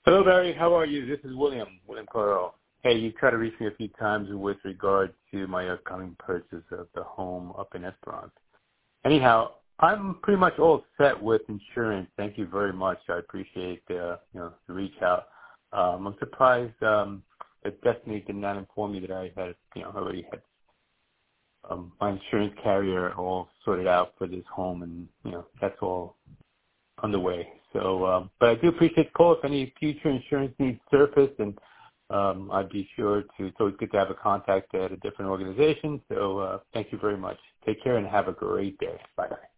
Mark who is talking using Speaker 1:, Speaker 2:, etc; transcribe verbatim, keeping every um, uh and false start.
Speaker 1: Hello, Barry. How are you? This is William, William Carl. Hey, you tried to reach me a few times with regard to my upcoming purchase of the home up in Esperance. Anyhow, I'm pretty much all set with insurance. Thank you very much. I appreciate the, you know, the reach out. Um, I'm surprised um, that Destiny did not inform me that I had, you know, already had um, my insurance carrier all sorted out for this home, and you know, that's all underway. So, um, but I do appreciate the call. If any future insurance needs surface, and um, I'd be sure to. It's always good to have a contact at a different organization. So, uh, thank you very much. Take care and have a great day. Bye bye.